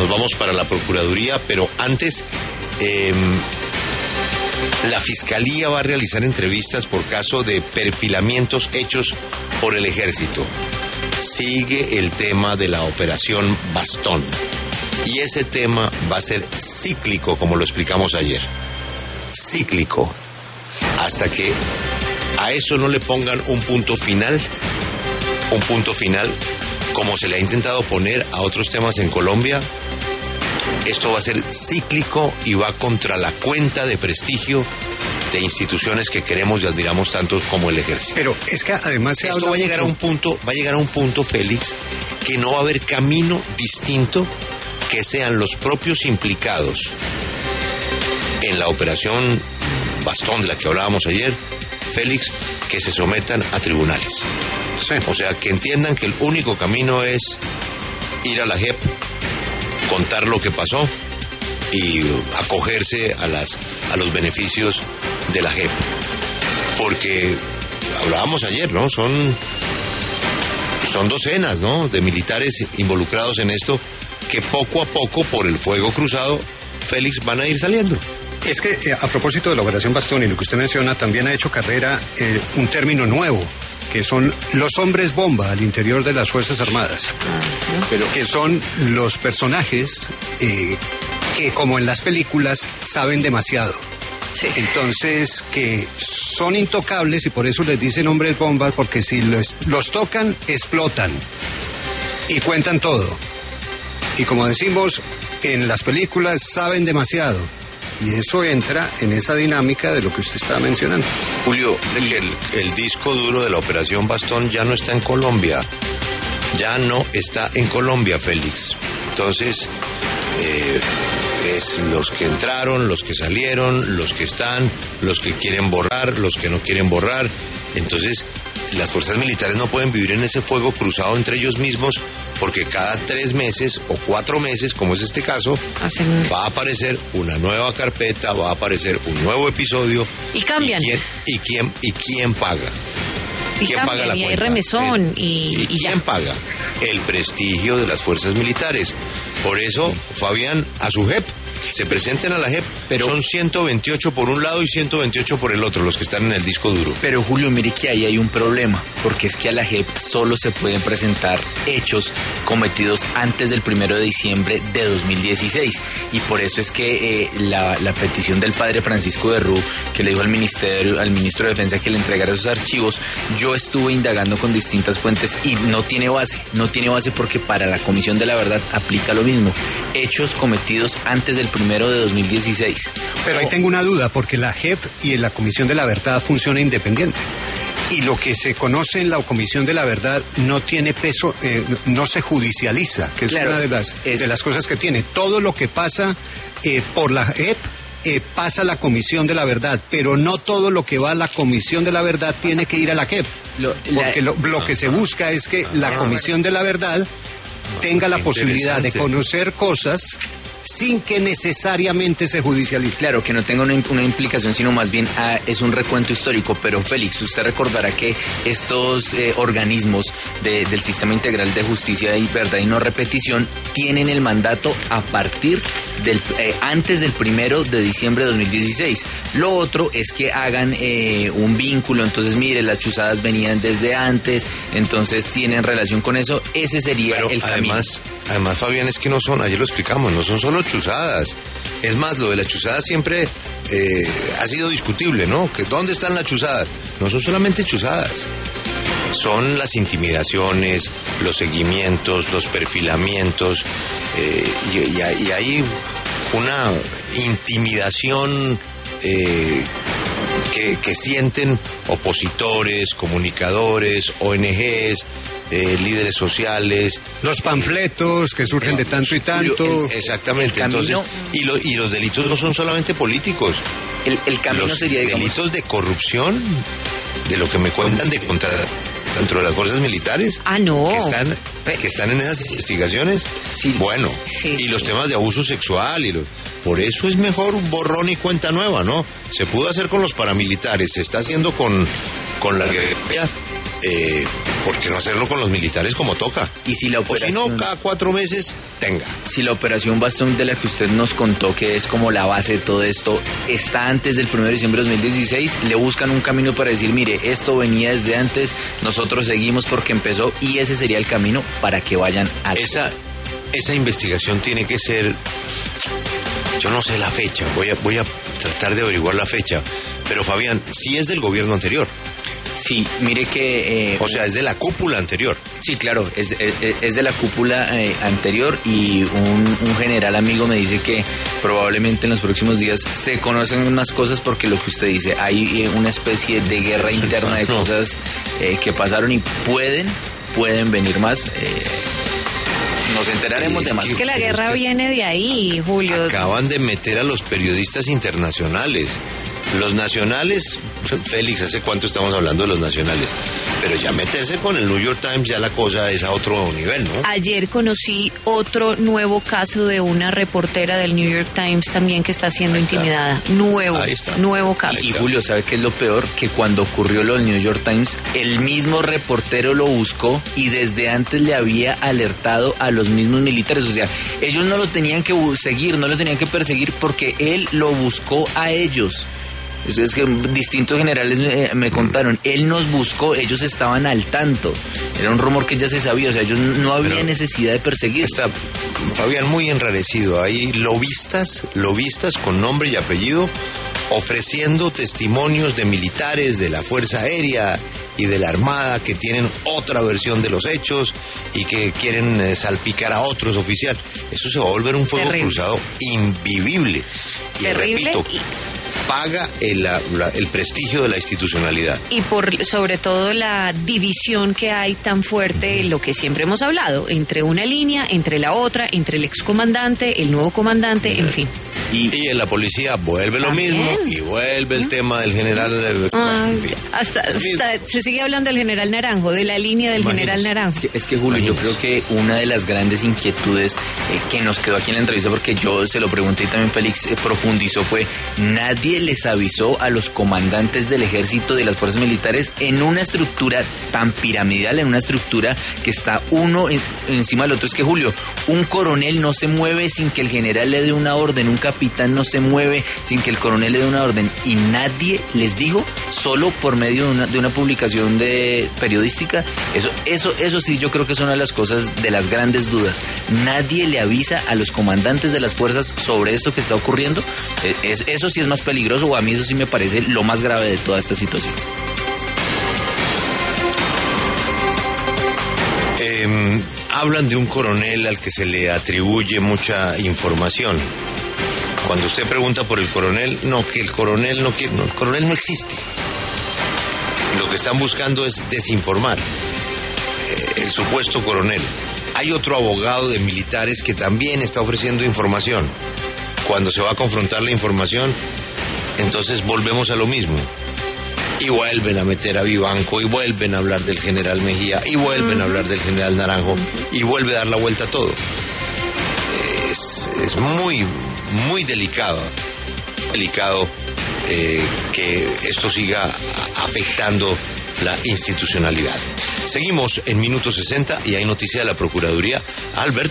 nos vamos para la Procuraduría, pero antes, la Fiscalía va a realizar entrevistas por caso de perfilamientos hechos por el Ejército. Sigue el tema de la Operación Bastón. Y ese tema va a ser cíclico, como lo explicamos ayer. Cíclico. Hasta que a eso no le pongan un punto final, como se le ha intentado poner a otros temas en Colombia, esto va a ser cíclico y va contra la cuenta de prestigio de instituciones que queremos y admiramos tanto como el Ejército. Pero es que además esto va a llegar a un punto, Félix, que no va a haber camino distinto que sean los propios implicados en la operación Bastón de la que hablábamos ayer, Félix, que se sometan a tribunales. Sí. O sea, que entiendan que el único camino es ir a la JEP, contar lo que pasó y acogerse a los beneficios de la JEP. Porque hablábamos ayer, ¿no? Son docenas, ¿no?, de militares involucrados en esto que poco a poco, por el fuego cruzado, Félix, van a ir saliendo. Es que a propósito de la Operación Bastón y lo que usted menciona, también ha hecho carrera un término nuevo, que son los hombres bomba al interior de las Fuerzas Armadas, pero que son los personajes que, como en las películas, saben demasiado. Sí. Entonces, que son intocables y por eso les dicen hombres bomba, porque si los tocan, explotan y cuentan todo. Y como decimos, en las películas saben demasiado. Y eso entra en esa dinámica de lo que usted estaba mencionando. Julio, el disco duro de la Operación Bastón ya no está en Colombia. Ya no está en Colombia, Félix. Entonces, es los que entraron, los que salieron, los que están, los que quieren borrar, los que no quieren borrar. Entonces, las fuerzas militares no pueden vivir en ese fuego cruzado entre ellos mismos, porque cada 3 meses o 4 meses, como es este caso, va a aparecer una nueva carpeta, va a aparecer un nuevo episodio. Y cambian. ¿Y quién paga? Y ¿Quién paga la cuenta? hay remesón y ¿quién paga? El prestigio de las fuerzas militares. Por eso, Fabián, a su JEP, se presenten a la JEP, pero son 128 por un lado y 128 por el otro, los que están en el disco duro. Pero Julio, mire que ahí hay un problema, porque es que a la JEP solo se pueden presentar hechos cometidos antes del 1 de diciembre de 2016, y por eso es que la petición del padre Francisco de Rú, que le dijo al ministro de Defensa que le entregara esos archivos, yo estuve indagando con distintas fuentes y no tiene base porque para la Comisión de la Verdad aplica lo mismo, hechos cometidos antes del 1 de 2016. Pero ahí tengo una duda, porque la JEP y la Comisión de la Verdad funciona independiente. Y lo que se conoce en la Comisión de la Verdad no tiene peso, no se judicializa, que es claro, una de las cosas que tiene. Todo lo que pasa por la JEP pasa a la Comisión de la Verdad, pero no todo lo que va a la Comisión de la Verdad tiene que ir a la JEP. Porque lo que se busca es que la Comisión de la Verdad tenga la posibilidad de conocer cosas sin que necesariamente se judicialice. Claro, que no tenga una implicación, sino más bien es un recuento histórico. Pero Félix, usted recordará que estos organismos del Sistema Integral de Justicia y Verdad y No Repetición tienen el mandato a partir antes del 1 de diciembre de 2016. Lo otro es que hagan un vínculo, entonces mire, las chuzadas venían desde antes, entonces tienen relación con eso. Ese sería el camino. Además, Fabián, es que no son, ayer lo explicamos, no son solo chuzadas. Es más, lo de las chuzadas siempre ha sido discutible, ¿no? Que ¿dónde están las chuzadas? No son solamente chuzadas. Son las intimidaciones, los seguimientos, los perfilamientos, y hay una intimidación que sienten opositores, comunicadores, ONGs, líderes sociales. Los panfletos que surgen de tanto y tanto. Exactamente. Entonces, y los delitos no son solamente políticos. El camino los sería, digamos, delitos de corrupción, de lo que me cuentan dentro de las fuerzas militares. No. Que están en esas investigaciones. Sí. Bueno, sí, y los temas de abuso sexual por eso es mejor un borrón y cuenta nueva, ¿no? Se pudo hacer con los paramilitares, se está haciendo con la guerrilla. ¿por qué no hacerlo con los militares como toca? Y si la operación, o si no, cada 4 meses, tenga. Si la operación Bastón, de la que usted nos contó, que es como la base de todo esto, está antes del 1 de diciembre de 2016, le buscan un camino para decir, mire, esto venía desde antes, nosotros seguimos porque empezó, y ese sería el camino para que vayan a... Esa investigación tiene que ser... Yo no sé la fecha, voy a tratar de averiguar la fecha, pero Fabián, sí es del gobierno anterior. Sí, mire que... o sea, es de la cúpula anterior. Sí, claro, es de la cúpula anterior, y un general amigo me dice que probablemente en los próximos días se conocen más cosas, porque lo que usted dice, hay una especie de guerra interna de cosas que pasaron y pueden venir más. Nos enteraremos de más. Es que la guerra viene de ahí, Julio. Acaban de meter a los periodistas internacionales. Los nacionales, Félix, ¿hace cuánto estamos hablando de los nacionales? Pero ya meterse con el New York Times, ya la cosa es a otro nivel, ¿no? Ayer conocí otro nuevo caso de una reportera del New York Times también que está siendo intimidada. Nuevo caso. Y Julio, ¿sabe qué es lo peor? Que cuando ocurrió lo del New York Times, el mismo reportero lo buscó y desde antes le había alertado a los mismos militares. O sea, ellos no lo tenían que seguir, no lo tenían que perseguir, porque él lo buscó a ellos. Es que distintos generales me contaron, él nos buscó, ellos estaban al tanto, era un rumor que ya se sabía, o sea, ellos no había necesidad de perseguir. Está, Fabián, muy enrarecido, hay lobistas con nombre y apellido, ofreciendo testimonios de militares de la Fuerza Aérea y de la Armada que tienen otra versión de los hechos y que quieren salpicar a otros oficiales. Eso se va a volver un fuego cruzado invivible. Y repito, paga el prestigio de la institucionalidad. Y sobre todo la división que hay tan fuerte, lo que siempre hemos hablado, entre una línea, entre la otra, entre el excomandante, el nuevo comandante, en fin. Y en la policía vuelve lo mismo, y vuelve el tema del general... Hasta se sigue hablando del general Naranjo, de la línea del general Naranjo. Es que Julio, yo creo que una de las grandes inquietudes que nos quedó aquí en la entrevista, porque yo se lo pregunté y también Félix profundizó, fue: nadie les avisó a los comandantes del ejército, de las fuerzas militares, en una estructura tan piramidal, en una estructura que está uno encima del otro. Es que, Julio, un coronel no se mueve sin que el general le dé una orden, un capitán no se mueve sin que el coronel le dé una orden, y nadie les dijo, solo por medio de una publicación periodística. Eso sí, yo creo que es una de las cosas, de las grandes dudas. Nadie le avisa a los comandantes de las fuerzas sobre esto que está ocurriendo. Eso sí es más peligroso, o a mí eso sí me parece lo más grave de toda esta situación. Hablan de un coronel al que se le atribuye mucha información. Cuando usted pregunta por el coronel, que el coronel no quiere, el coronel no existe. Lo que están buscando es desinformar el supuesto coronel. Hay otro abogado de militares que también está ofreciendo información. Cuando se va a confrontar la información, entonces volvemos a lo mismo. Y vuelven a meter a Vivanco, y vuelven a hablar del general Mejía, y vuelven a hablar del general Naranjo, y vuelve a dar la vuelta a todo. Es muy, muy delicado que esto siga afectando la institucionalidad. Seguimos en Minuto 60 y hay noticia de la Procuraduría. Alberto